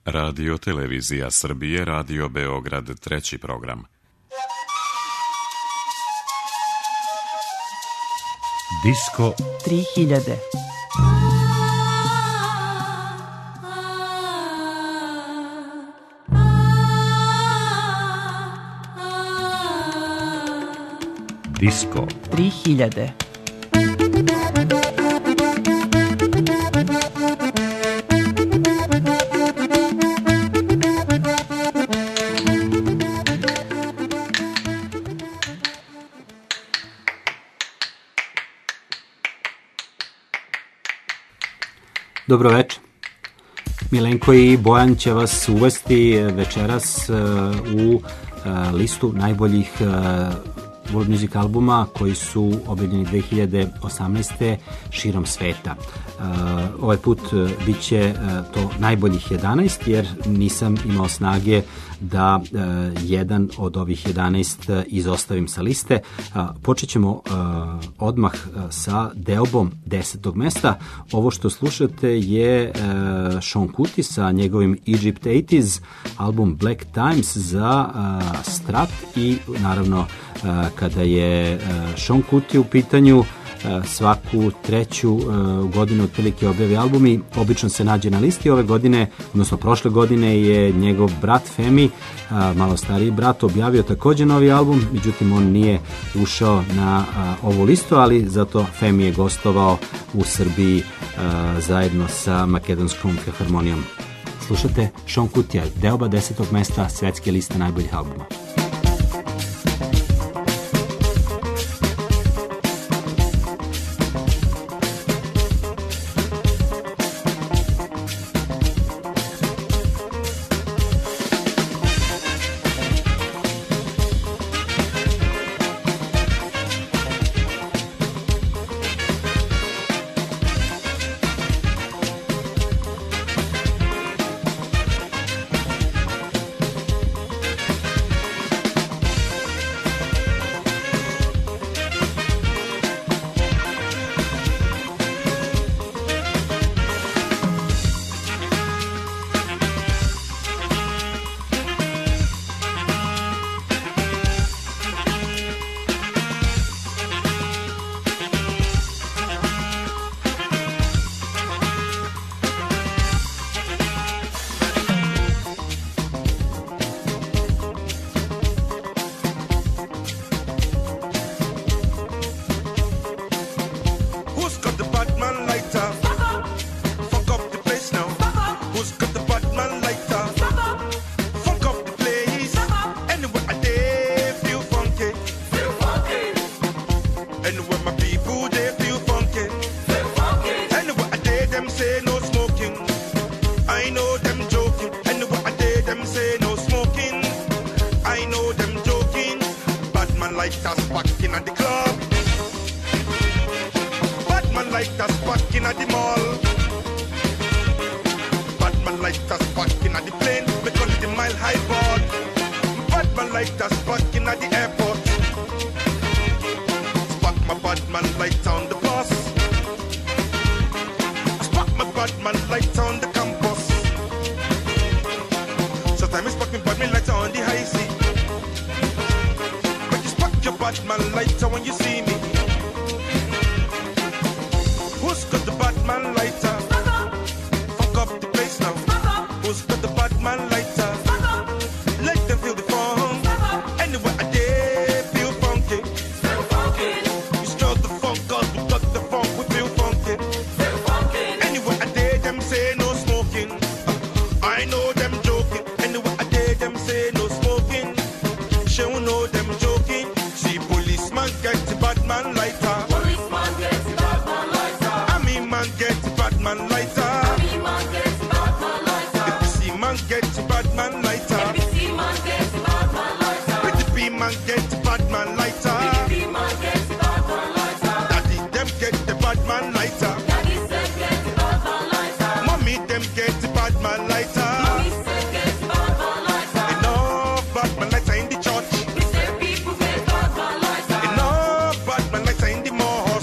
Radio Televizija Srbije, Radio Beograd, treći program. Disko 3000. Disko 3000. Dobro večer. Milenko i Bojan će vas uvesti večeras u listu najboljih world music albuma koji su objavljeni 2018. širom sveta. Ovaj put bit će to najboljih 11, jer nisam imao snage da jedan od ovih 11 izostavim sa liste. Počet ćemo odmah sa deobom 10. mesta. Ovo što slušate je Sean Kuti sa njegovim Egypt 80s, album Black Times za Strat i naravno kada je Sean Kuti u pitanju, svaku treću godinu otprilike objavi albumi, obično se nađe na listi. Ove godine, odnosno prošle godine je njegov brat Femi, malo stariji brat, objavio također novi album, međutim on nije ušao na ovu listu, ali zato Femi je gostovao u Srbiji zajedno sa Makedonskom filharmonijom. Slušate Sean Kutija, deoba 10. mesta svetske liste najboljih albuma.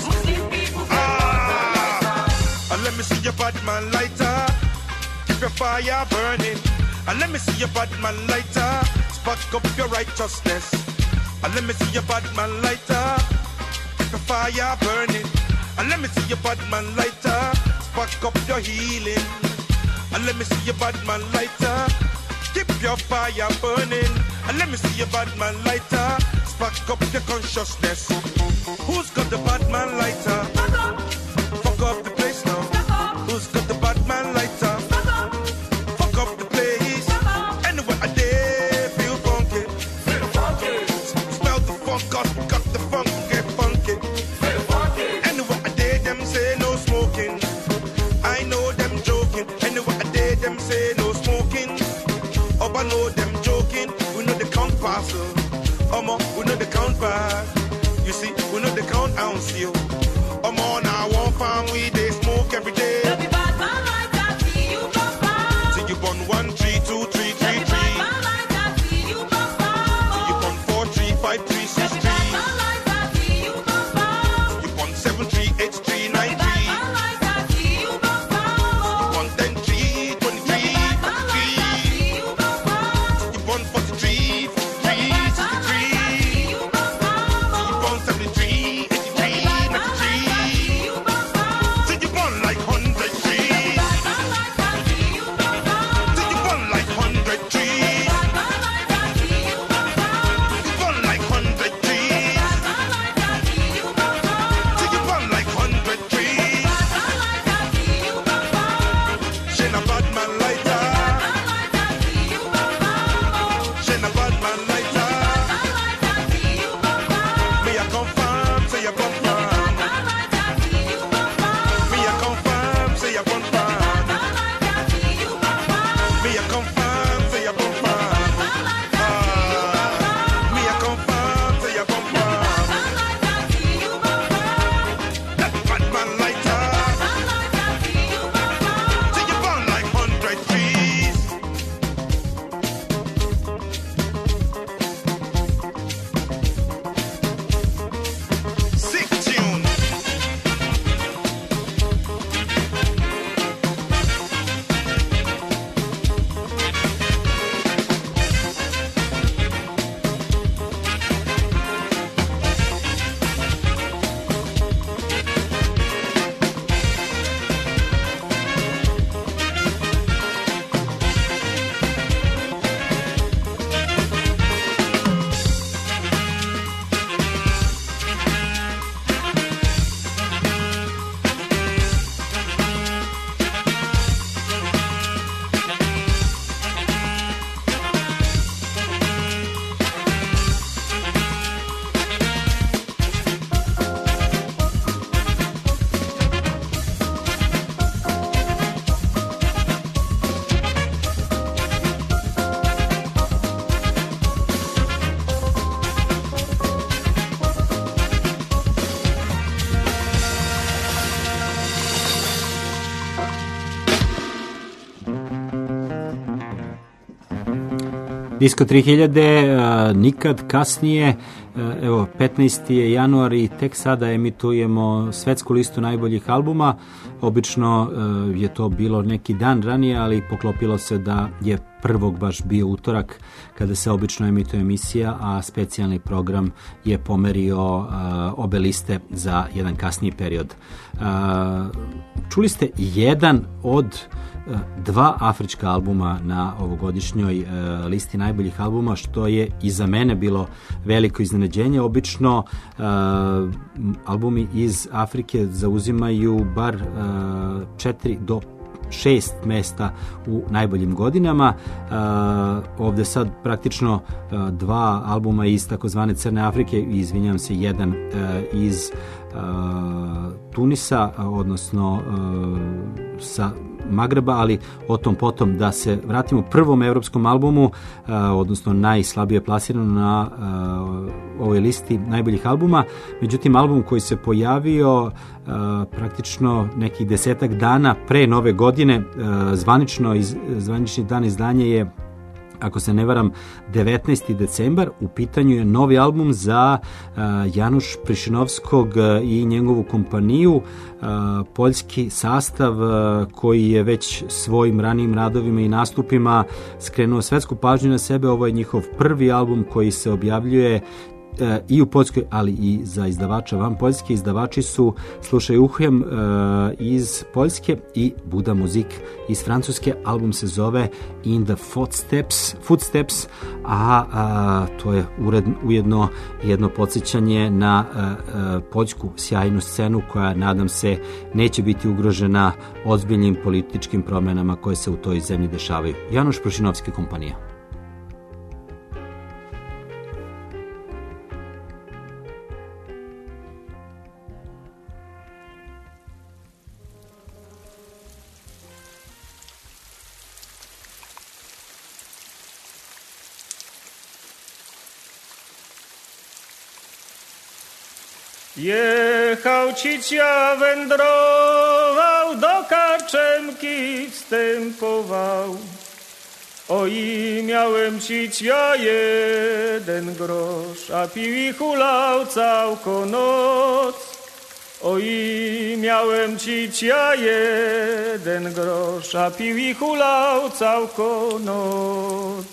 Let me see your bad man lighter. Keep your fire fire burning. And let me see your bad man lighter. Spark up your righteousness. And let me see your bad man lighter. Keep the fire burning. And let me see your bad man lighter. Spark up your healing. And let me see your bad man lighter. Keep your fire burning. And let me see your bad man lighter. Spark up your consciousness. Who's got the bad man lighter? Fuck up the place now. Who's got the bad man lighter? Fuck up the place. Anywhere I dare feel funky. Smell the funk, cause we got the funk, get funky. Anywhere I dare them say no smoking. I know them joking. Anywhere I dare them say no smoking. Oh, I know them joking. We know the count parcel. We know the count bag. You see, we know the count ounce you. On our one farm, we they smoke every day. Love you bad man like that, see you go far. See you burn 1, 3, 2, 3, 3, 3. Love you bad man like that, see you go far. See you burn 4, 3, 5, 3, 6, 3. Love you bad man like that, see you go far. You burn 7, 3, 8, 3, 9, 3. Love you bad man like that, see you go far. You burn 10, 3, 23, 43. You go far. You burn 43, 43, 63. You go far. You burn 73, 83, 93. You go far. See you burn like 100 trees. Bad man like that, see you go far. See you burn like 100 trees. Bad man like that, see you go far. You burn like 100 trees. Bad man like that, see you go far. See you burn like 100 trees. Bad man like that, see you go far. Shine a bad man lighter. Like that, see you go far. Shine a bad man lighter. Like that, see you go far. Me a confirm, say you bump farm. Like that, see you go far. Me a confirm, say you bump farm. Like that, see you go far. Me a confirm, say you bump farm. Me a confirm, say you bump farm. Like that, see you go far. That bad man lighter. Like that, see you go far. See you burn like 100 trees. Sick tune. Disko 3000, nikad kasnije, evo 15. je januar i tek sada emitujemo svetsku listu najboljih albuma. Obično je to bilo neki dan ranije, ali poklopilo se da je prvog baš bio utorak kada se obično emituje emisija, a specijalni program je pomerio obe liste za jedan kasniji period. Čuli ste jedan od dva afrička albuma na ovogodišnjoj listi najboljih albuma, što je i za mene bilo veliko iznenađenje. Obično albumi iz Afrike zauzimaju bar 4 do 6 mesta u najboljim godinama. Ovdje sad praktično dva albuma iz takozvane Crne Afrike, izvinjam se, jedan iz Tunisa, odnosno sa Magreba, ali o tom potom. Da se vratimo prvom evropskom albumu, odnosno najslabije plasirano na ovoj listi najboljih albuma. Međutim, album koji se pojavio praktično nekih 10 dana pre Nove godine, zvanični dan izdanja je ako se ne varam, 19. decembar. U pitanju je novi album za Janusz Prišinovskog i njegovu kompaniju, poljski sastav koji je već svojim ranijim radovima i nastupima skrenuo svetsku pažnju na sebe. Ovo je njihov prvi album koji se objavljuje i u Poljskoj, ali i za izdavača van Poljske. Izdavači su Slušaj uhem iz Poljske i Buda Muzik iz Francuske. Album se zove In the Footsteps, a to je ujedno jedno podsjećanje na poljsku sjajnu scenu koja, nadam se, neće biti ugrožena ozbiljnim političkim promjenama koje se u toj zemlji dešavaju. Janusz Prišinovski, kompanija. Jechał cicia, wędrował, do Kaczemki wstępował. Oj, miałem cicia 1 grosz, a pił i hulał całką noc. Oj, miałem cicia 1 grosz, a pił i hulał całką noc.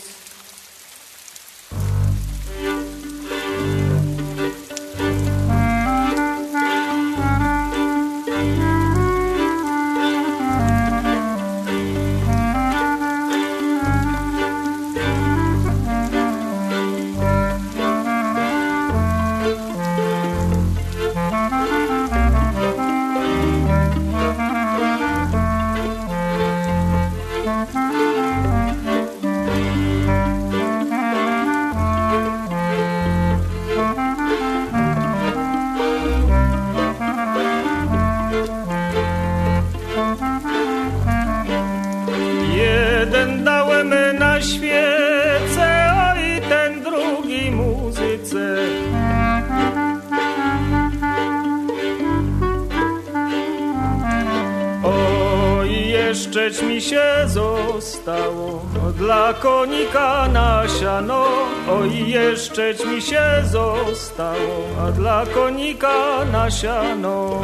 Jeszcze mi się zostało dla konika na siano. Oj, jeszcze mi się zostało, a dla konika na siano.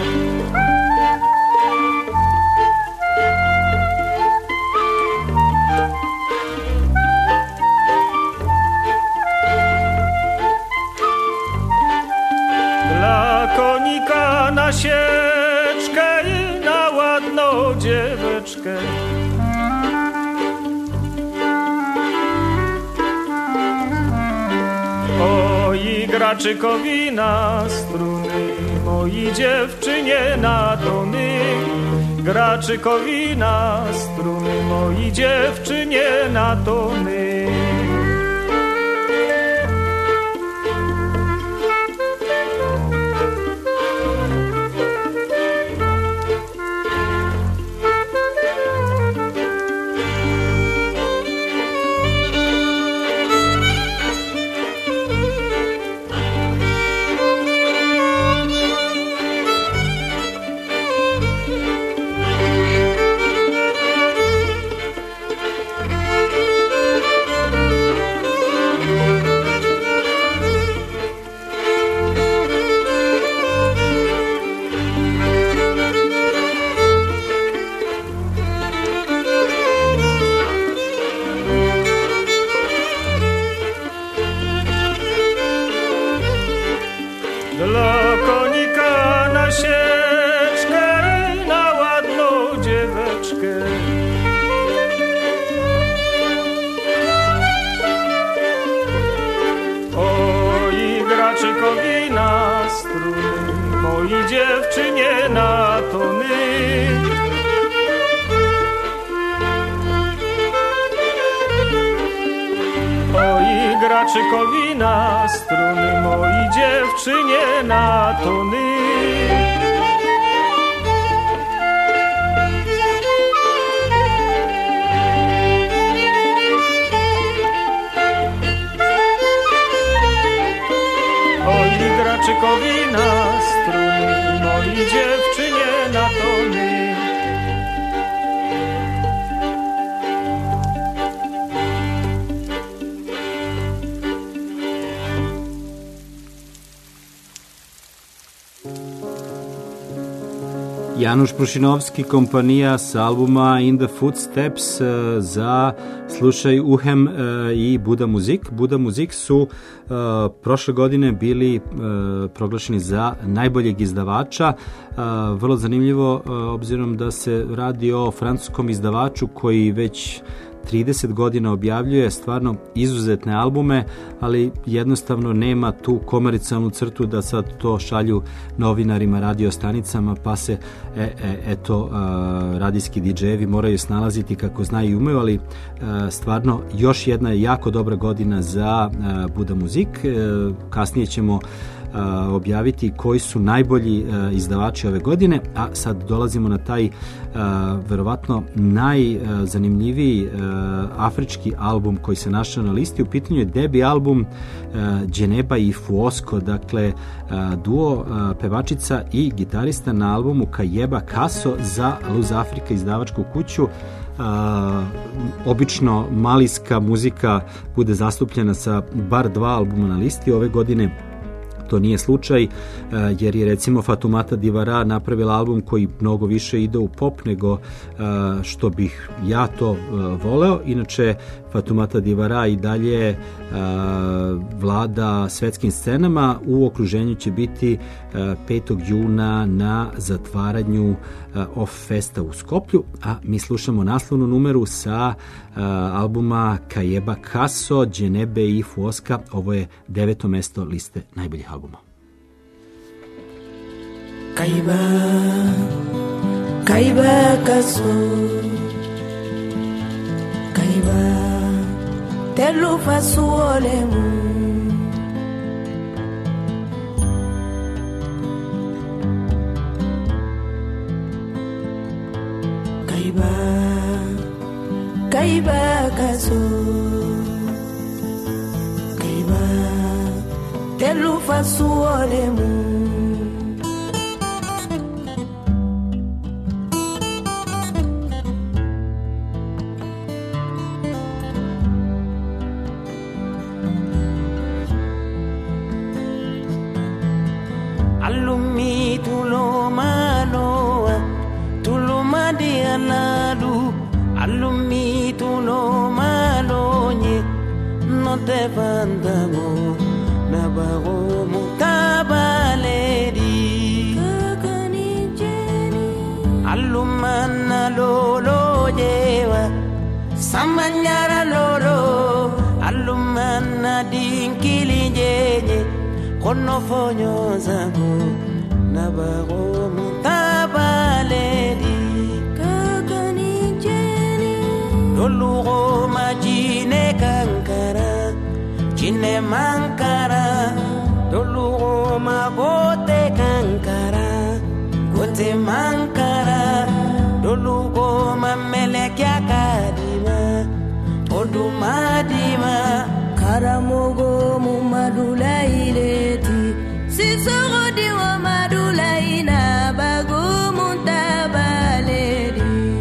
Dla konika na sieczkę i na ładną dzieweczkę. Oj, graczykowi na struny, moi dziewczynie na tony. Graczykowi na struny, moi dziewczynie na tony. Dziewczynie na tony. Oj, graczykowi na struny, moi dziewczynie na tony. Oj, graczykowi na struny, moi dziewczynie na tony. Januš Prušinovski, kompanija s albuma In the Footsteps za Slušaj uhem i Buda Muzik. Buda Muzik su prošle godine bili proglašeni za najboljeg izdavača. Vrlo zanimljivo, obzirom da se radi o francuskom izdavaču koji već 30 godina objavljuje stvarno izuzetne albume, ali jednostavno nema tu komercijalnu crtu da sad to šalju novinarima, radio stanicama, pa se radijski DJ-evi moraju snalaziti kako znaju i umeju, ali stvarno još jedna jako dobra godina za Buda Muzik. Kasnije ćemo objaviti koji su najbolji izdavači ove godine, a sad dolazimo na taj verovatno najzanimljiviji afrički album koji se našao na listi. U pitanju je debi album Djeneba i Fuosko, dakle duo pevačica i gitarista na albumu Kayeba Kaso za Luz Afrika izdavačku kuću. Obično malijska muzika bude zastupljena sa bar 2 albuma na listi. Ove godine to nije slučaj, jer je recimo Fatoumata Diawara napravila album koji mnogo više ide u pop nego što bih ja to voleo. Inače, Fatoumata Diawara i dalje vlada svetskim scenama. U okruženju će biti 5. juna na zatvaranju Off Festa u Skoplju, a mi slušamo naslovnu numeru sa albuma Kayeba Kaso, Djenebe i Fuoska. Ovo je 9. mesto liste najboljih albuma. Kayeba Kaso, Kayeba telu fasuolemu, Kayeba Kaso, Kayeba telu fasuolemu. Alumi tulo malonye no te vandamo na bago mutabaleri kakani jeni alumana lolo lleva samanyara lolo alumana dinkili jenye kono fonyo zango na bago mutabaleri Dolugo majine kankara, jine mankara. Dolugo magote kankara, gote mankara. Dolugo mamelekya kadima, odumadima. Karamogo mumadula ileti, sisoro diwa madula ina bago muntabaleri.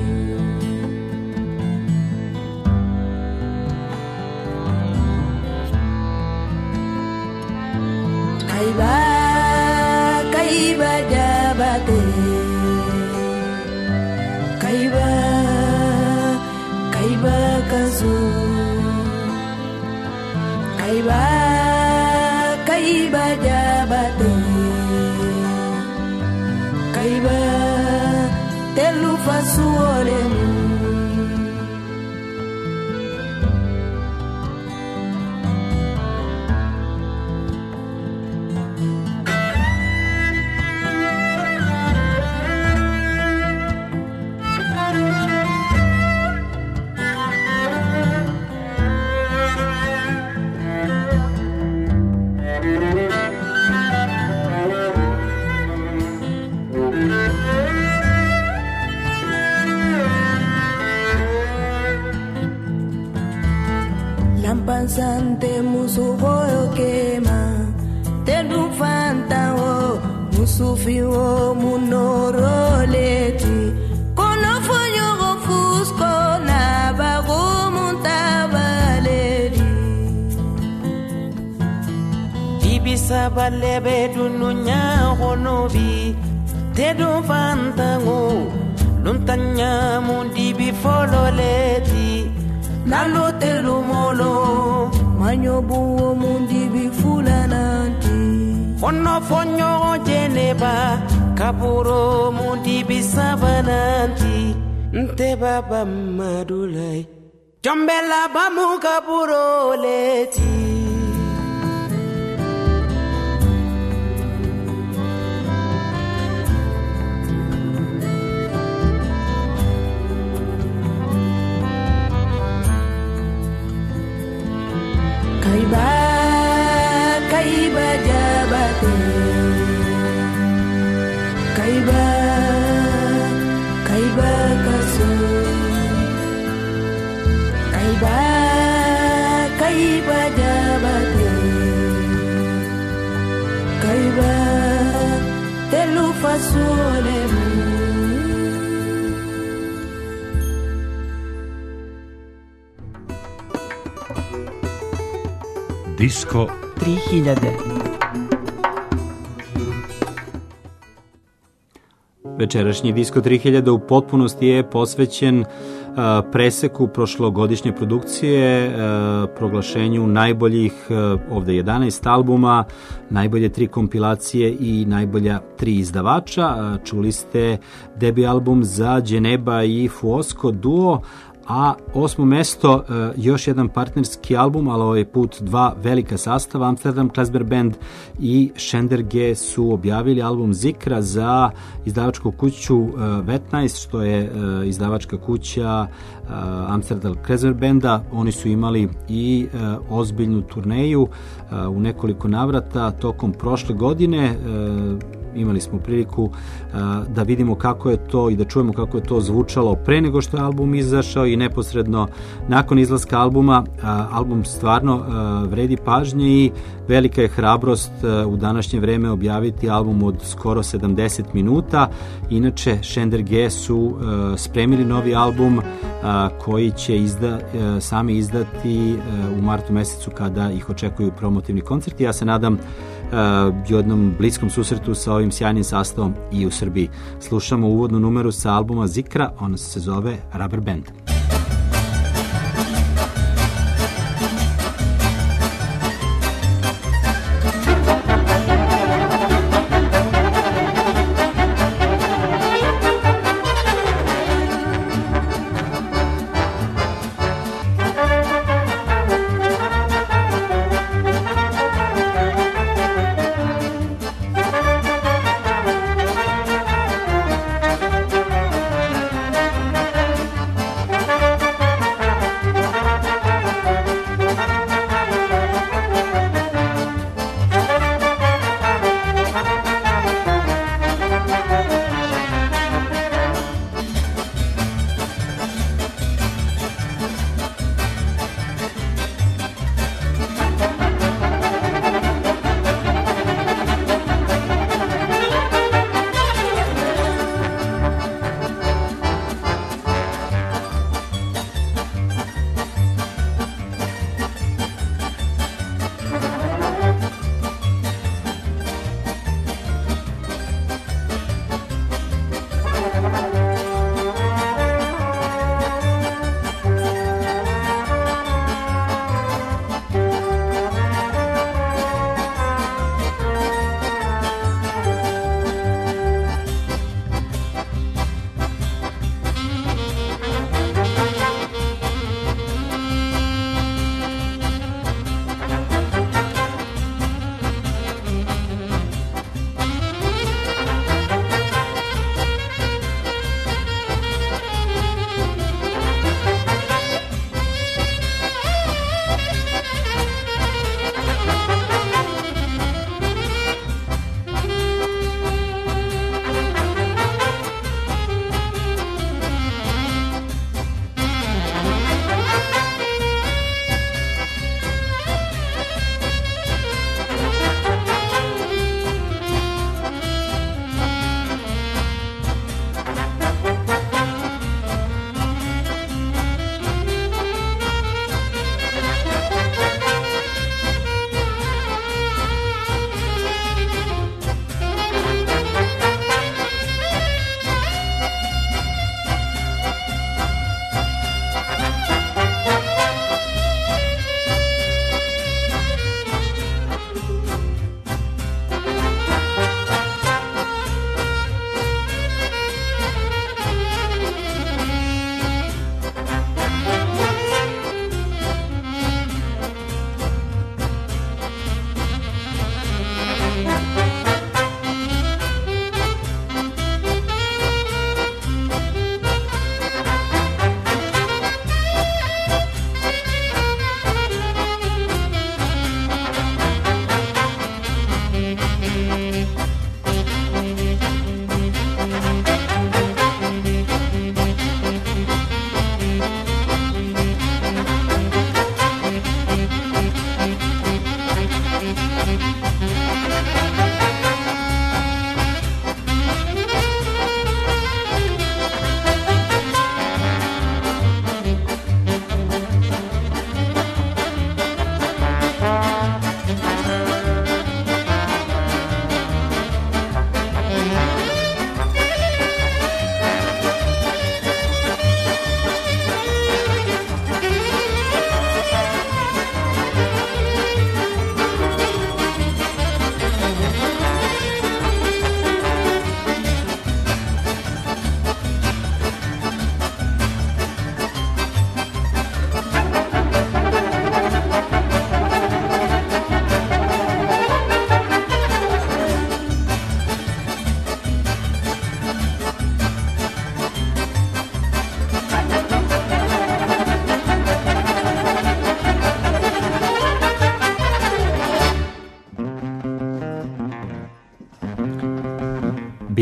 Kayeba jabate, Kayeba Kaso, Kayeba jabate, Kayeba telu fasuolemu. Lampansante musuboyo kema, telu fantao musufiwo munoroleti, kono fonyo gofusco na bago muntabaleri. Ibisa balebe dununya honobi, Tedo fantango luntanya mundi bifolo leti nalo telu molo manyobu mundi bifulananti ono fonyo jeneba kapuro mundi bisabananti nte baba madulai jombela bamu kapuro leti Kaiba jabate Kaiba kaso Kaiba jabate Kaiba telu fasolemu Disko 3000. Večerašnji Disko 3000 u potpunosti je posvećen preseku prošlogodišnje produkcije, proglašenju najboljih, ovde 11 albuma, najbolje 3 kompilacije i najbolja 3 izdavača. Čuli ste debi album za Dženeba i Fuosko duo, a 8. mesto još jedan partnerski album, ali ovaj put 2 velika sastava, Amsterdam Klezmer Band i Šender G su objavili album Zikra za izdavačku kuću Vetnaest, što je izdavačka kuća Amsterdam Klezmer Banda. Oni su imali i ozbiljnu turneju u nekoliko navrata tokom prošle godine. Imali smo priliku da vidimo kako je to i da čujemo kako je to zvučalo pre nego što je album izašao i neposredno nakon izlaska albuma. Album stvarno vredi pažnje i velika je hrabrost u današnje vreme objaviti album od skoro 70 minuta. Inače, Šender G su spremili novi album koji će sami izdati u martu mesecu kada ih očekuju promotivni koncerti. Ja se nadam jednom bliskom susretu sa ovim sjajnim sastavom i u Srbiji. Slušamo uvodnu numeru sa albuma Zikra, ona se zove Rubber Band.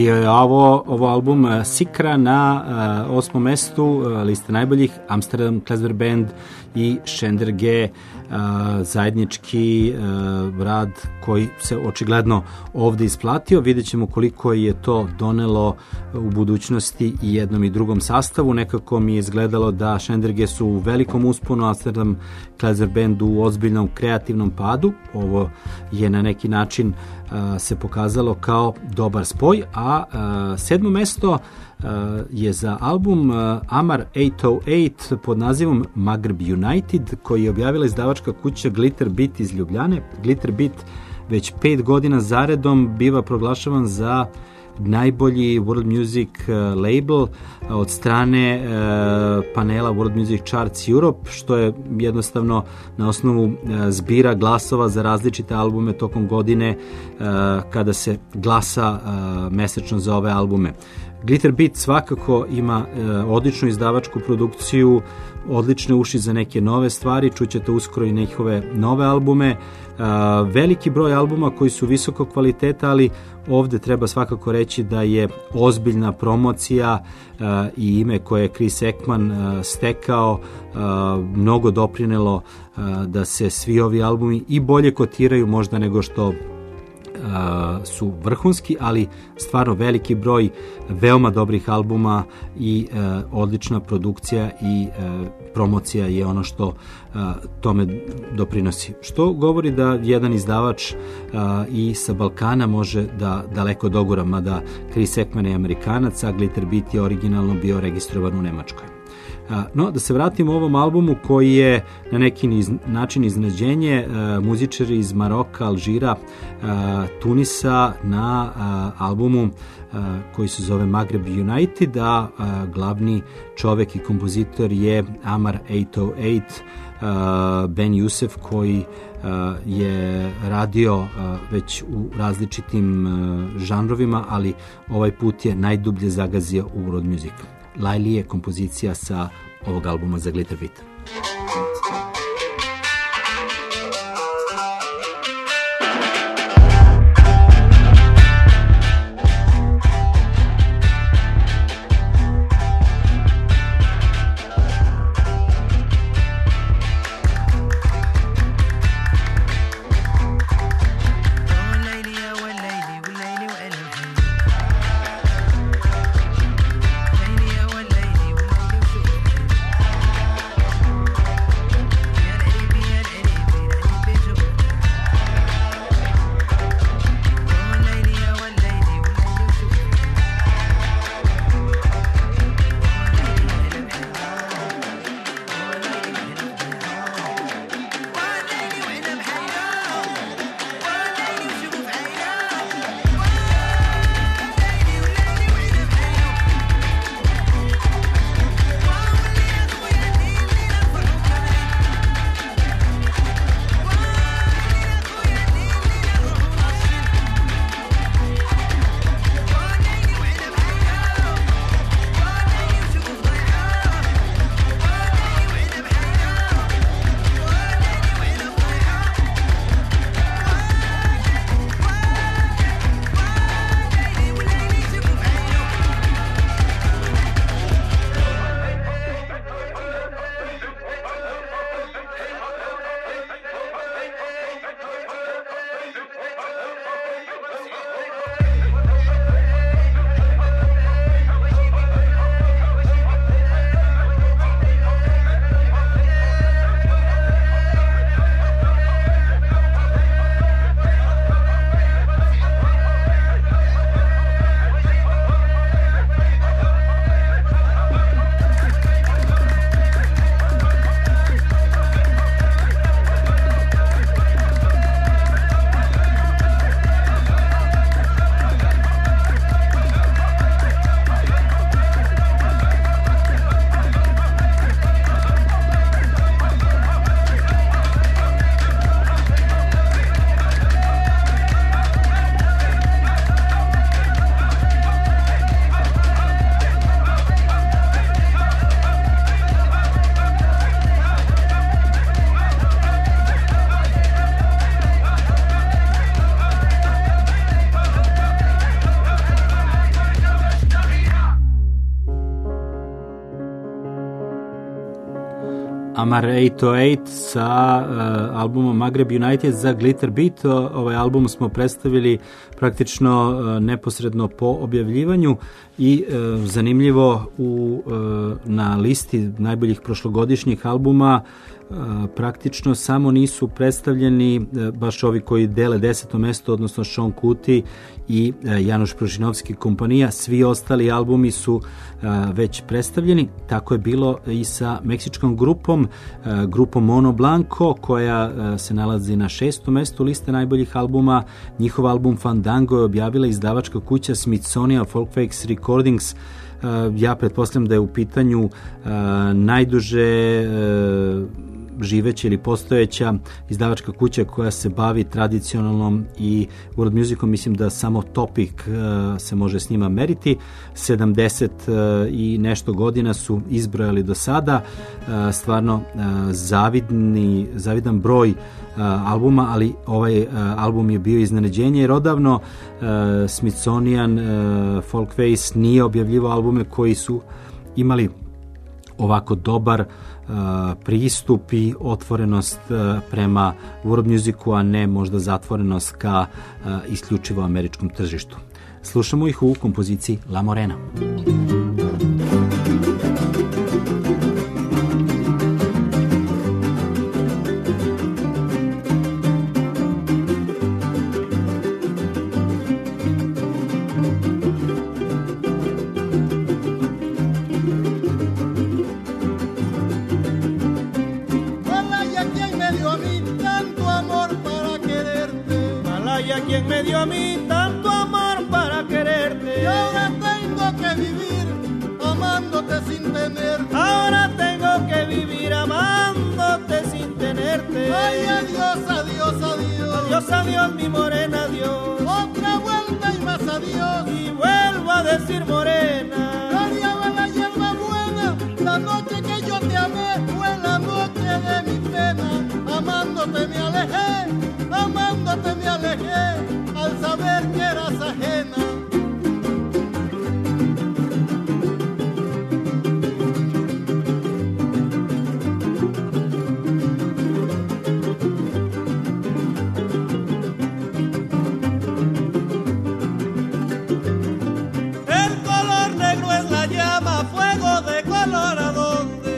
Bio je ovo album Sikra na 8. mestu liste najboljih, Amsterdam Klezmer Band i Šender G, zajednički rad koji se očigledno ovde isplatio. Vidjet ćemo koliko je to donelo u budućnosti i jednom i drugom sastavu. Nekako mi je izgledalo da Šender G su u velikom usponu, Amsterdam Klezmer Band u ozbiljnom kreativnom padu. Ovo je na neki način se pokazalo kao dobar spoj, a 7. mesto je za album Amar 808 pod nazivom Maghreb United, koji je objavila izdavačka kuća Glitter Beat iz Ljubljane. Glitter Beat već 5 godina zaredom biva proglašavan za najbolji world music label od strane panela World Music Charts Europe, što je jednostavno na osnovu zbira glasova za različite albume tokom godine kada se glasa mesečno za ove albume. Glitter Beat svakako ima odličnu izdavačku produkciju, odlične uši za neke nove stvari, čućete uskoro i njihove nove albume, veliki broj albuma koji su visokog kvaliteta, ali ovde treba svakako reći da je ozbiljna promocija i ime koje je Chris Ekman stekao mnogo doprinelo da se svi ovi albumi i bolje kotiraju možda nego što su vrhunski, ali stvarno veliki broj veoma dobrih albuma i odlična produkcija i promocija je ono što tome doprinosi. Što govori da jedan izdavač i sa Balkana može da daleko dogura, mada Chris Ekman je Amerikanac, a Glitter Beat je originalno bio registrovan u Nemačkoj. No, da se vratimo ovom albumu koji je na neki način iznenađenje. Muzičari iz Maroka, Alžira, Tunisa na albumu koji se zove Maghreb United, a glavni čovek i kompozitor je Amar 808, Ben Youssef, koji je radio već u različitim žanrovima, ali ovaj put je najdublje zagazio u world music. Laili je kompozicija sa ovog albuma za Glitter Beat. Summer 808 sa albumom Maghreb United za Glitter Beat. Ovaj album smo predstavili praktično neposredno po objavljivanju i zanimljivo na listi najboljih prošlogodišnjih albuma praktično samo nisu predstavljeni baš ovi koji dele 10. mesto, odnosno Sean Kuti i Janoš Prožinovski kompanija. Svi ostali albumi su već predstavljeni. Tako je bilo i sa meksičkom grupom Mono Blanco, koja se nalazi na 6. mestu liste najboljih albuma. Njihov album Fandango je objavila izdavačka kuća Smithsonian Folkways Recordings. Ja pretpostavljam da je u pitanju najduže živeća ili postojeća izdavačka kuća koja se bavi tradicionalnom i world musicom. Mislim da samo Topic se može s njima meriti. 70 i nešto godina su izbrojali do sada. Stvarno zavidan broj albuma, ali ovaj album je bio iznenađenje jer odavno Smithsonian Folkways nije objavljivao albume koji su imali ovako dobar pristup i otvorenost prema world musicu, a ne možda zatvorenost ka isključivo američkom tržištu. Slušamo ih u kompoziciji La Morena. ¿Quién me dio a mí tanto amor para quererte? Y ahora tengo que vivir amándote sin tenerte. Ahora tengo que vivir amándote sin tenerte. Ay, adiós, adiós, adiós. Adiós, adiós, mi morena, adiós. Otra vuelta y más adiós. Y vuelvo a decir morena. Gloriaba la hierba buena. La noche que yo te amé fue la noche de mi pena. Amándote me alejé. Amándote me alejé al saber que eras ajena. El color negro es la llama, fuego de color a dónde.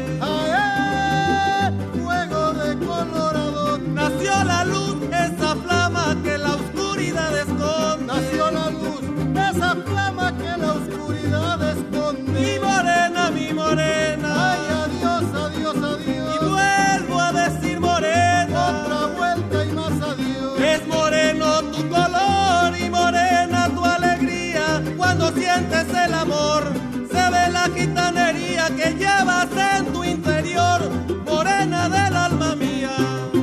Fuego de color a dónde. Nació la luz, esa flama que la oscuridad esconde. Nació la luz, esa flama que la oscuridad esconde. Mi morena, mi morena. Ay, adiós, adiós, adiós. Y vuelvo a decir morena. Otra vuelta y más adiós. Es moreno tu color y morena tu alegría. Cuando sientes el amor, se ve la gitanería que llevas en tu interior. Morena del alma mía.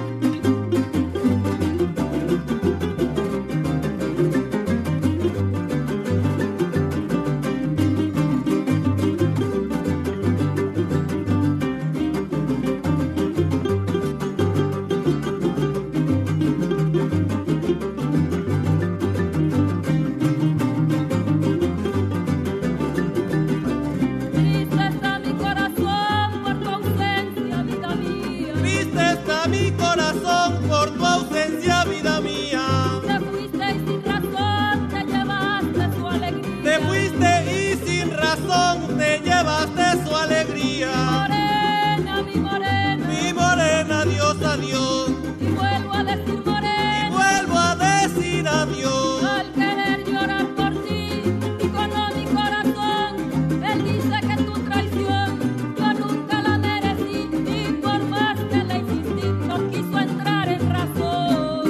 Adiós. Y vuelvo a decir morena. Y vuelvo a decir adiós. Al querer llorar por ti y con mi corazón, él dice que tu traición yo nunca la merecí y por más que le insistí no quiso entrar en razón.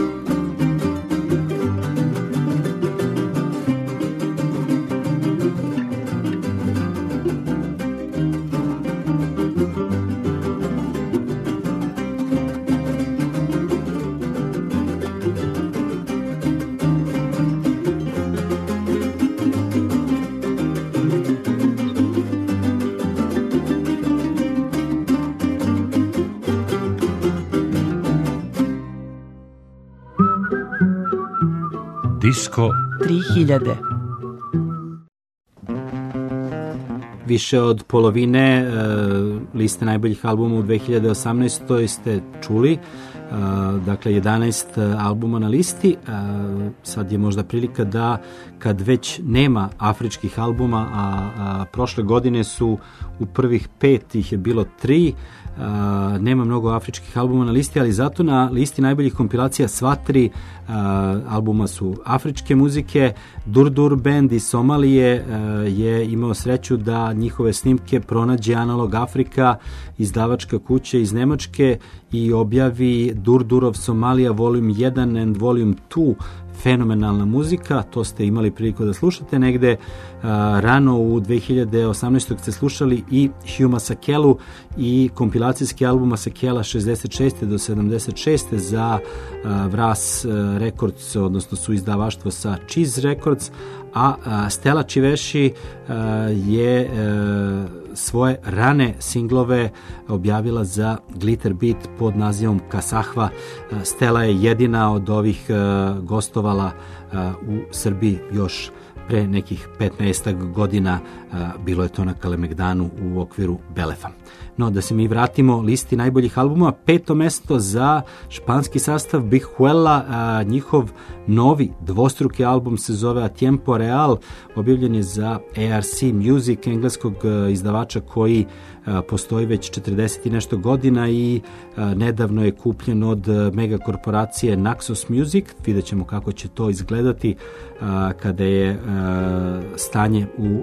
Disko 3000. Više od polovine liste najboljih albuma u 2018. ste čuli. Dakle, 11 albuma na listi. Sad je možda prilika da, kad već nema afričkih albuma, a prošle godine su u prvih 5 ih je bilo 3, nema mnogo afričkih albuma na listi, ali zato na listi najboljih kompilacija sva 3 albuma su afričke muzike. Durdur band iz Somalije je imao sreću da njihove snimke pronađe Analog Afrika, izdavačka kuća iz Nemačke, i objavi Durdurov Somalija Volume 1 and Volume 2. Fenomenalna muzika, to ste imali priliku da slušate negde. Rano u 2018. ste slušali i Hugh Masakelu i kompilacijski album Masakela 66. do 76. za Vras Records, odnosno su izdavaštvo sa Cheese Records, a Stella Čiveši je svoje rane singlove objavila za Glitter Beat pod nazivom Kasahva. Stella je jedina od ovih gostovala u Srbiji još pre nekih 15 godina. Bilo je to na Kalemegdanu u okviru Belefa. No, da se mi vratimo listi najboljih albuma. 5. mesto za španski sastav Bijuela, njihov novi dvostruki album se zove A Tiempo Real, objavljen je za ARC Music, engleskog izdavača koji postoji već 40 i nešto godina i nedavno je kupljen od megakorporacije Naxos Music. Vidjet ćemo kako će to izgledati kada je stanje u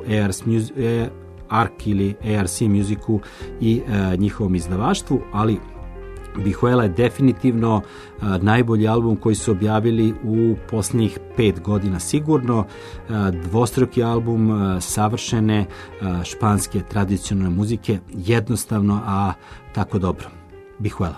ARC ili ARC Musicu i njihovom izdavaštvu, ali Bijuela je definitivno najbolji album koji su objavili u posljednjih 5 godina sigurno. Dvostruki album savršene španske tradicionalne muzike, jednostavno, a tako dobro. Bijuela.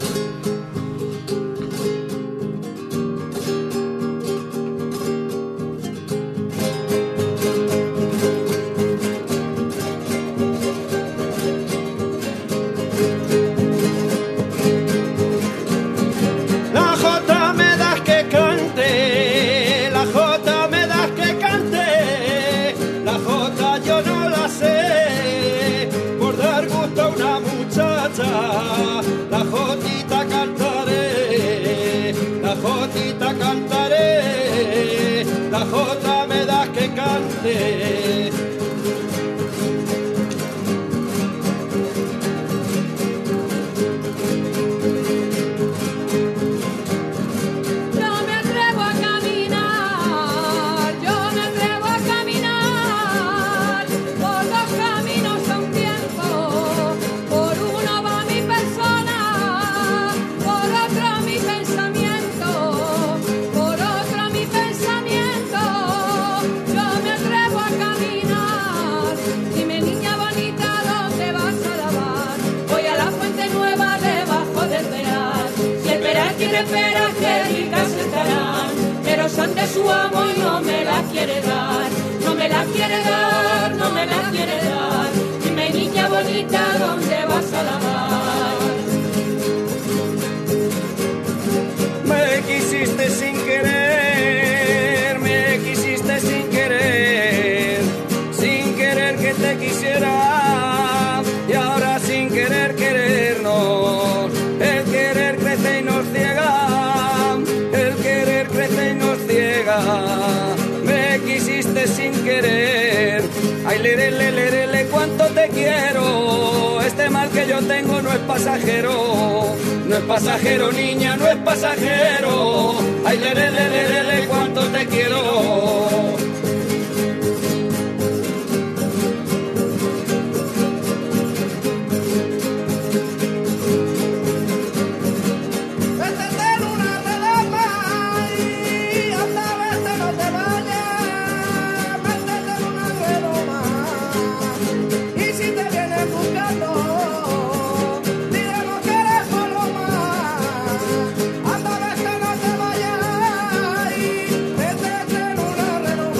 Son de su amo y no me la quiere dar, no me la quiere dar, no me la quiere dar. Dime, niña bonita, ¿dónde vas a lavar? Me quisiste sin querer, me quisiste sin querer que te quisiera, y ahora sin querer querernos, el querer crece y nos ciega, el querer crece y nos ciega. Me quisiste sin querer, ay le, cuánto te quiero. Este mal que yo tengo no es pasajero, no es pasajero, niña, no es pasajero. Ay le, cuánto te quiero. Anda, vete, no te vayas.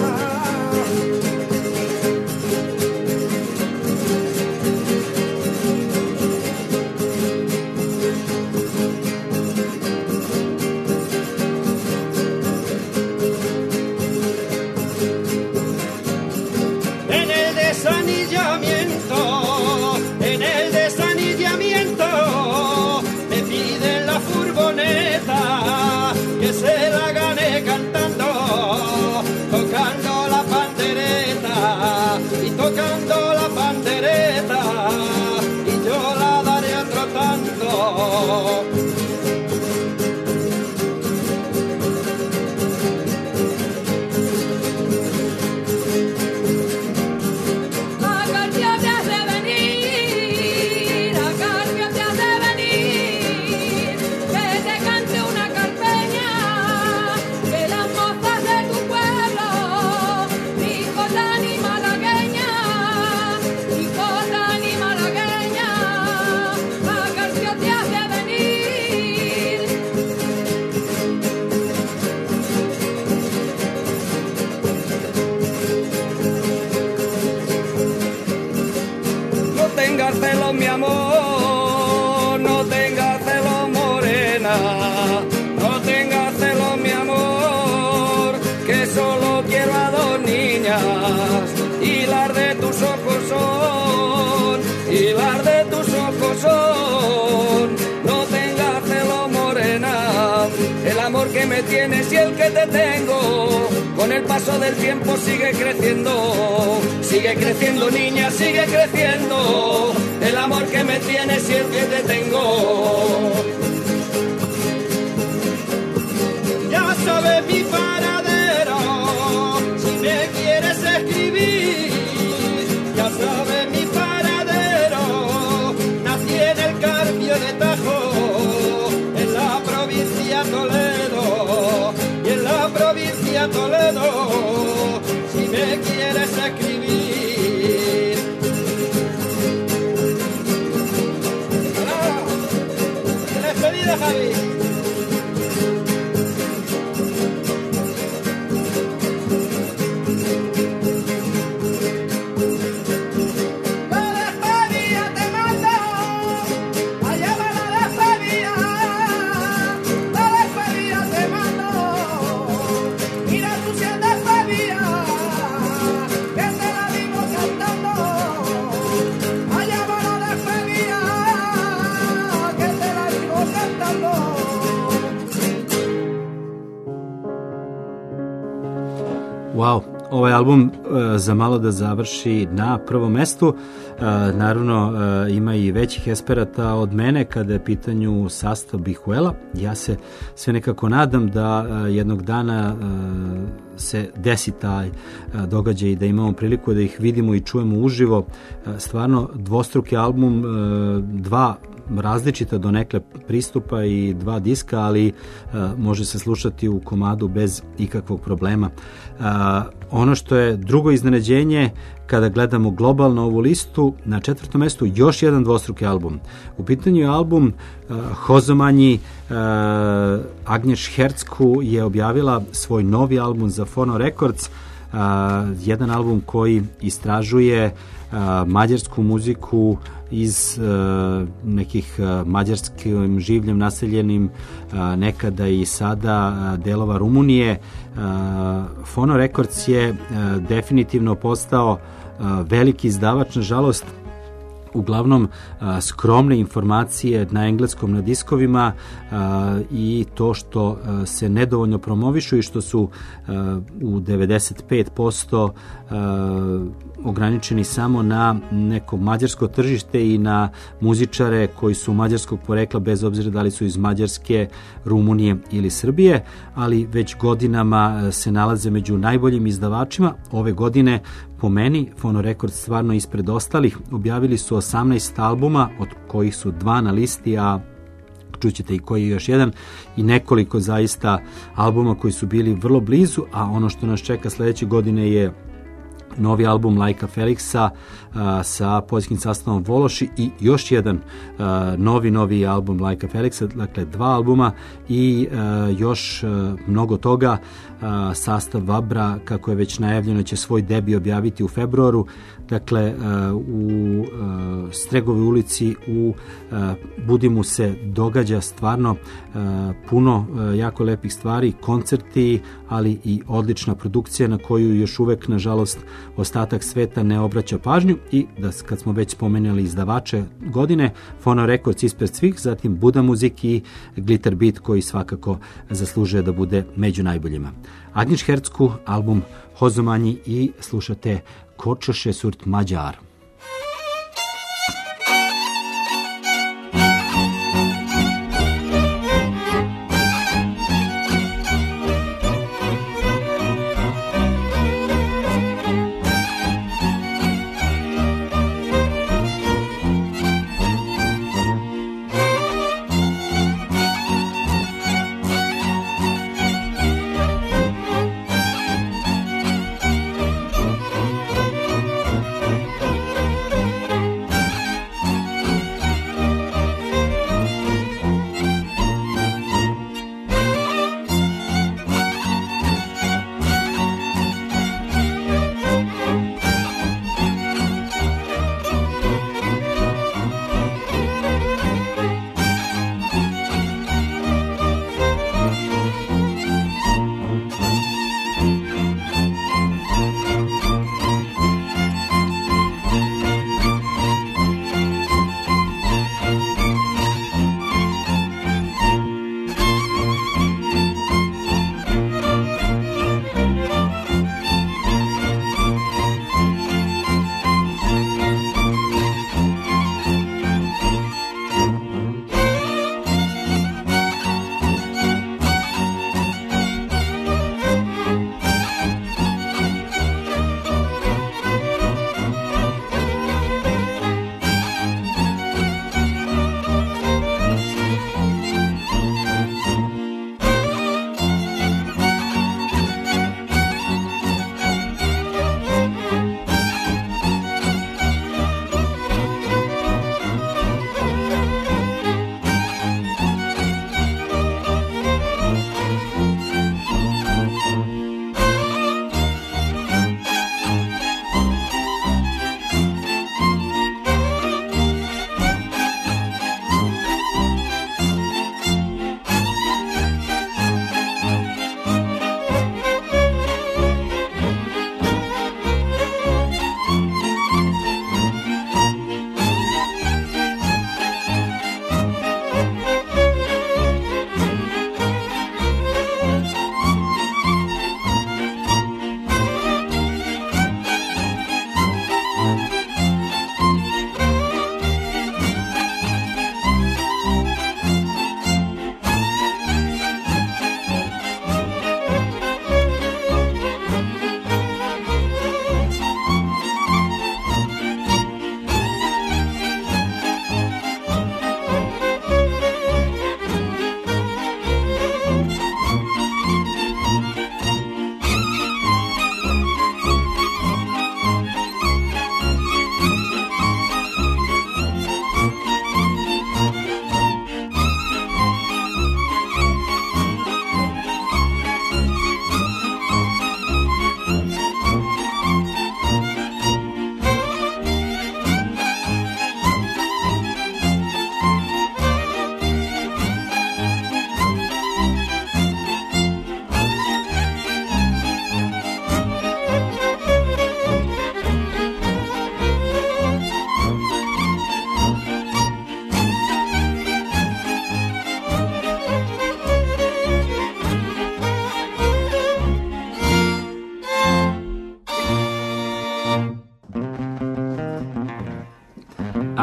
Celo, mi amor, no tengas celo, morena, no tengas celo, mi amor, que solo quiero a dos niñas y las de tus ojos son, y las de tus ojos son. No tengas celo, morena, el amor que me tienes y el que te tengo, con el paso del tiempo sigue creciendo, niña, sigue creciendo, el amor que me tienes y el que te tengo. Ya sabes mi paradero, si me quieres escribir, ya sabes mi paradero, nací en el Carpio de Tajo, en la provincia Toledo, y en la provincia Toledo, si me quieres escribir. ¡Despedida, Javi! Wow, ovaj album za malo da završi na prvom mestu. Naravno ima i većih eksperata od mene kada je pitanju sastav Bihuela. Ja se sve nekako nadam da jednog dana se desi taj događaj i da imamo priliku da ih vidimo i čujemo uživo. Stvarno dvostruki album, dva različita donekle pristupa i dva diska, ali može se slušati u komadu bez ikakvog problema. Ono što je drugo iznenađenje kada gledamo globalno ovu listu, na četvrtom mestu još jedan dvostruki album. U pitanju je album Hozomanji. Agnješ Hercku je objavila svoj novi album za Fono Records, jedan album koji istražuje mađarsku muziku iz nekih mađarskim življem naseljenim nekada i sada delova Rumunije. Fono Records je definitivno postao veliki izdavač, nažalost uglavnom skromne informacije na engleskom na diskovima i to što se nedovoljno promovišu i što su u 95% ograničeni samo na neko mađarsko tržište i na muzičare koji su mađarskog porekla, bez obzira da li su iz Mađarske, Rumunije ili Srbije, ali već godinama se nalaze među najboljim izdavačima. Ove godine, po meni, Fono Records stvarno ispred ostalih. Objavili su 18 albuma, od kojih su 2 na listi, a čućete i koji je još jedan, i nekoliko zaista albuma koji su bili vrlo blizu, a ono što nas čeka sledeće godine je novi album Lajka Feliksa sa poljskim sastavom Vološi i još jedan novi album Lajka Feliksa, dakle 2 albuma i još mnogo toga. Sastav Vabra, kako je već najavljeno, će svoj debi objaviti u februaru. Dakle, u Stregovoj ulici u Budimu se događa stvarno puno jako lepih stvari, koncerti, ali i odlična produkcija na koju još uvek, nažalost, ostatak sveta ne obraća pažnju. I da, kad smo već spomenuli izdavače godine, Fono Records ispred svih, zatim Buda Muzik i Glitter Beat, koji svakako zaslužuje da bude među najboljima. Agnješ Hercku, album Hozomanji, i slušate Kočoše surt Mađar.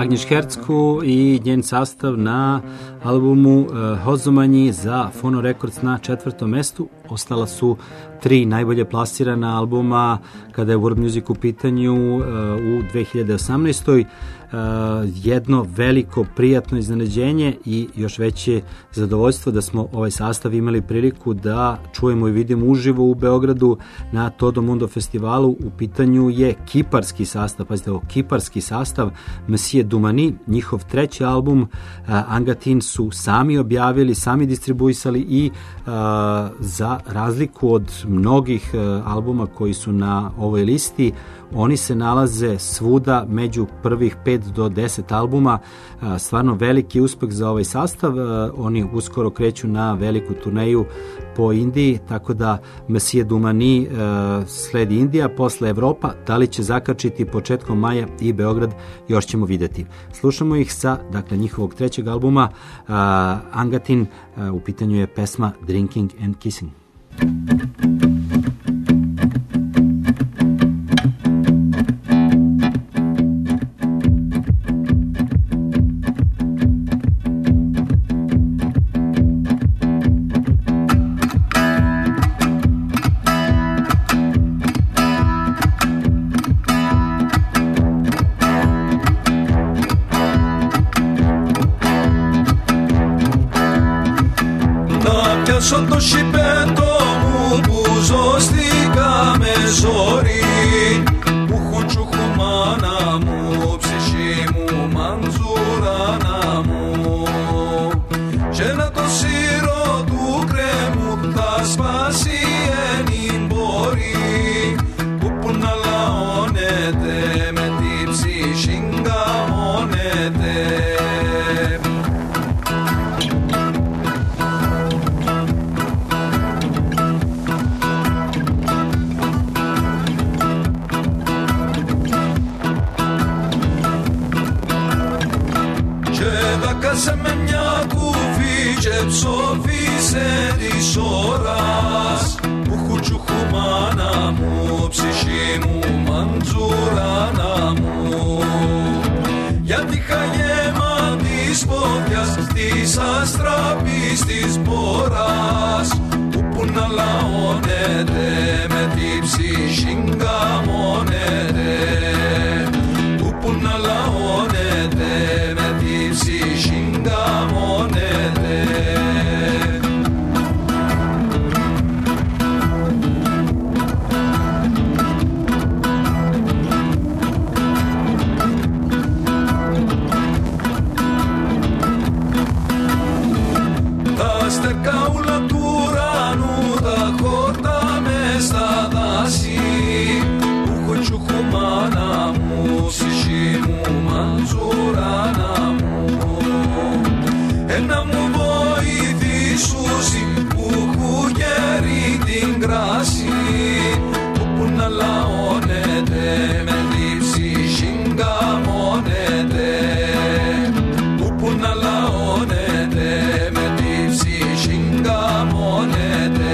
Agnješ Hercku i njen sastav na albumu Hozomanji za Fono Records na 4. mestu. Ostala su 3 najbolje plasirana albuma kada je World Music u pitanju u 2018. Jedno veliko prijatno iznenađenje i još veće zadovoljstvo da smo ovaj sastav imali priliku da čujemo i vidimo uživo u Beogradu na Todo Mundo festivalu. U pitanju je kiparski sastav, pazite ovo, kiparski sastav Monsieur Dumani, njihov 3. album Angatin su sami objavili, sami distribuisali i za razliku od mnogih albuma koji su na ovoj listi, oni se nalaze svuda među prvih 5 do 10 albuma. Stvarno veliki uspeh za ovaj sastav. Oni uskoro kreću na veliku turneju po Indiji, tako da Monsieur Dumani sledi Indija, posle Evropa. Da li će zakačiti početkom maja i Beograd, još ćemo vidjeti. Slušamo ih sa, dakle, njihovog 3. albuma Angatin. U pitanju je pesma Drinking and Kissing. Το σιπέτο μου που ζω στη Καμεζόρη, που χουτσουχου μάνα μου, ψυχή μου, μαντζουράνα μου. Και να το σύρο του κρέμου θα σπάσει εν μπορεί, που να λαώνεται με τη ψυχή γκαμώνεται. Σε με μια κουβί και ψόφισε της ώρας, που χουτσουχου μάνα μου, ψυχή μου, μαντζουράνα μου. Γιατί χαγέμα της πόδιας, της αστραπής της πόρας, που να λαώνεται με τη ψυχή γκαμώνεται, που να λαώνεται με τη ψυχή γκαμώνεται. Τα στερκάουλα του ουρανού, τα χόρτα μες στα δάση, που χουτσουχου μάνα μου, ψυχή μου, μαντζουράνα μου. Ένα μου βοηθήσουσι που έχω γέρει την κράση, όπου να λαώνεται με τη ψυχή γκαμώνεται, όπου να λαώνεται με τη ψυχή γκαμώνεται.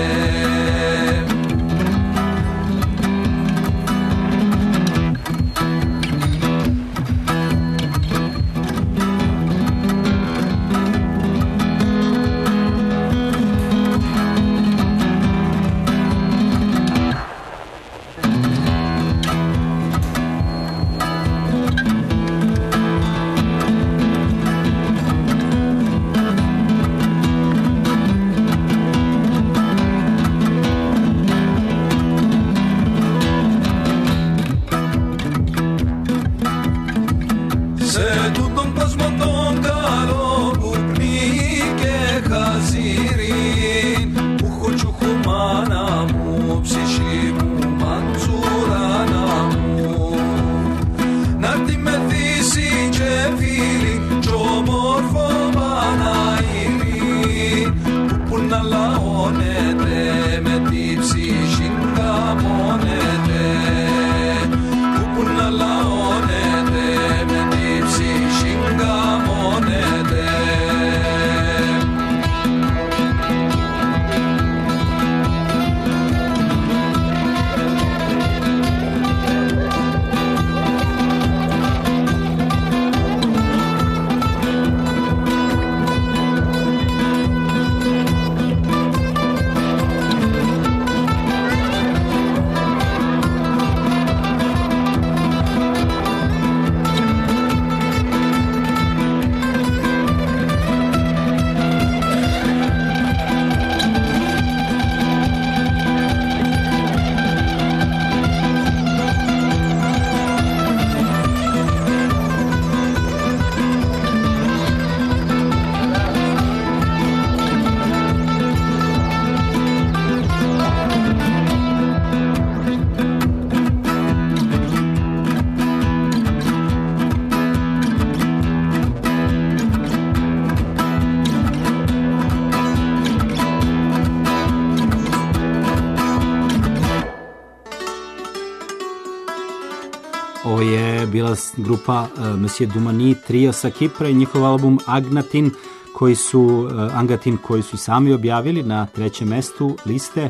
bila grupa Monsieur Dumani, trio sa Kipra i njihov album Angatin koji su sami objavili na 3. mestu liste.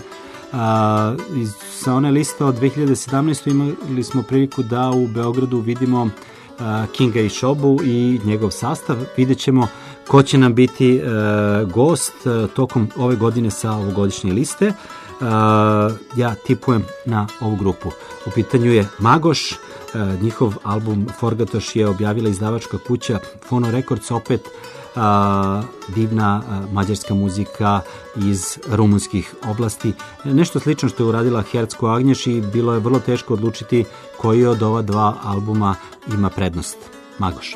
Sa one liste od 2017. imali smo priliku da u Beogradu vidimo Kinga i Šobu i njegov sastav. Vidjet ćemo ko će nam biti gost tokom ove godine sa ovogodišnje liste. Ja tipujem na ovu grupu. U pitanju je Magoš, njihov album Forgatoš je objavila izdavačka kuća Fono Records, opet divna mađarska muzika iz rumunskih oblasti. Nešto slično što je uradila Hercko Agnješ i bilo je vrlo teško odlučiti koji od ova dva albuma ima prednost. Magoš.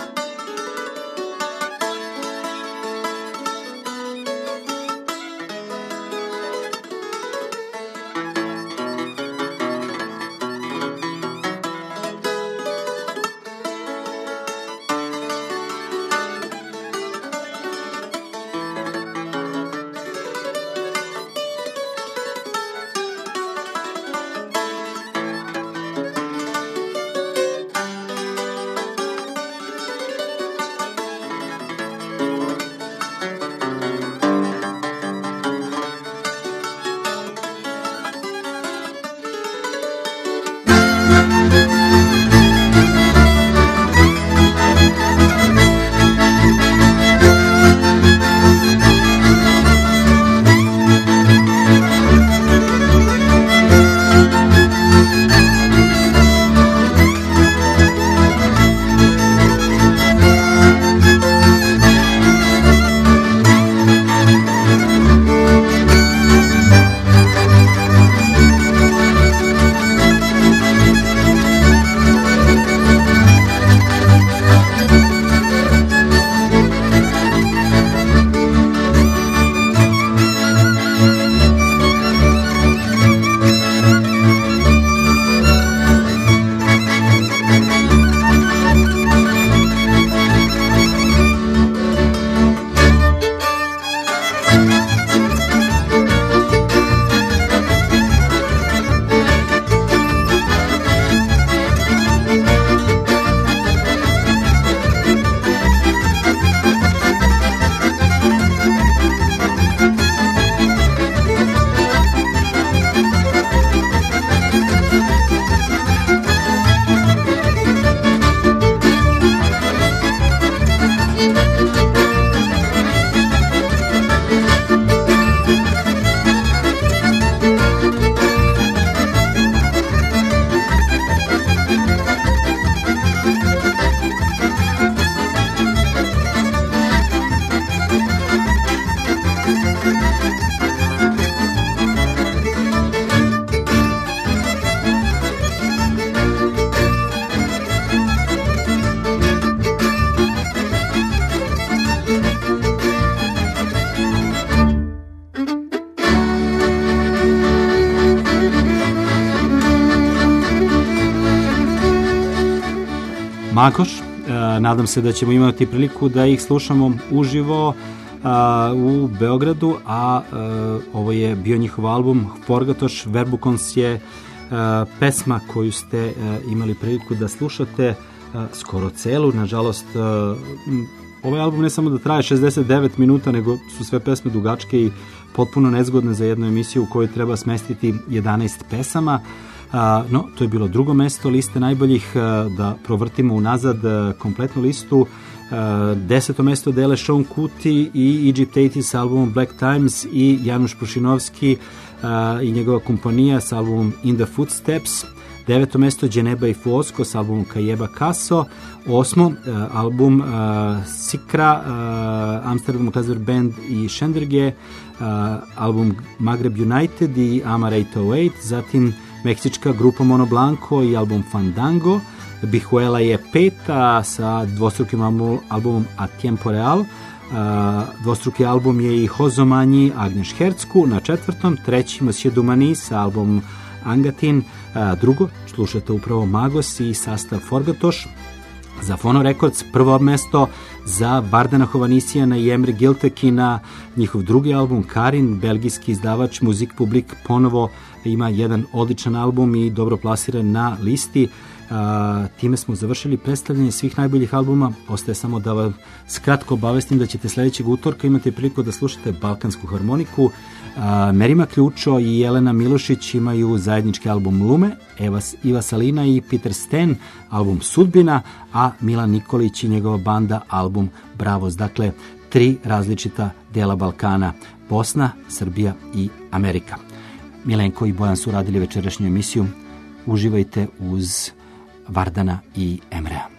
Magoš. Nadam se da ćemo imati priliku da ih slušamo uživo u Beogradu, a ovo je bio njihov album Forgatoš. Verbukons je pesma koju ste imali priliku da slušate skoro celu. Nažalost, ovaj album ne samo da traje 69 minuta, nego su sve pesme dugačke i potpuno nezgodne za jednu emisiju u kojoj treba smestiti 11 pesama. No, to je bilo drugo mesto liste najboljih. Da provrtimo unazad kompletnu listu. 10. mesto dele Sean Kuti i Egyptaiti s albumom Black Times i Januš Prušinovski i njegova kompanija s albumom In the Footsteps. 9. mesto Dženeba i Fuosko s albumom Kajeba Kaso. 8. album Sikra, Amsterdam Klazer Band i Šenderge, album Maghreb United i Amar 808. Zatim meksička grupa Mono Blanco i album Fandango. Bihuela je 5. sa dvostrukim albumom A Tiempo Real. Dvostruki album je i Hozomanji Agnješ Hercku na 4. 3. Monsieur Dumani sa albumom Angatin. Drugo, slušate upravo Magos i sastav Forgatoš. Za Fono Records prvo mesto za Vardena Hovanisijana i Emre Giltekina, njihov drugi album Karin, belgijski izdavač Muzik Publik ponovo ima jedan odličan album i dobro plasiran na listi. Time smo završili predstavljanje svih najboljih albuma. Ostaje samo da vam skratko obavestim da ćete sljedećeg utorka imati priliku da slušate Balkansku harmoniku. Merima Ključo i Jelena Milošić imaju zajednički album Lume, Iva Salina i Peter Sten album Sudbina, a Milan Nikolić i njegova banda album Bravos. Dakle, 3 različita dela Balkana, Bosna, Srbija i Amerika. Milenko i Bojan su radili večerašnju emisiju. Uživajte uz Vardana i Emrea.